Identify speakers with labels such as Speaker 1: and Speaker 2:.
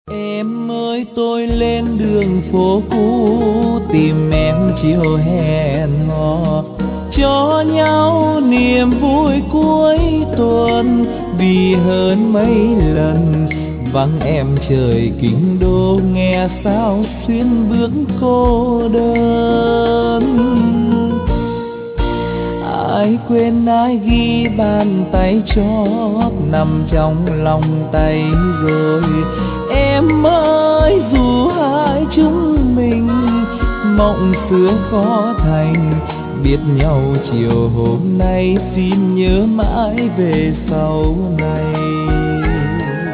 Speaker 1: Em ơi tôi lên đường phố cũ tìm em chiều hẹn hò, cho nhau niềm vui cuối tuần. Vì hơn mấy lần vắng em trời kinh đô, nghe sao xuyên bước cô đơn. Ai quên ai ghi bàn tay chót nằm trong lòng tay rồi. Em ơi dù hai chúng mình mộng xưa khó thành, biết nhau chiều hôm nay xin nhớ mãi về sau này.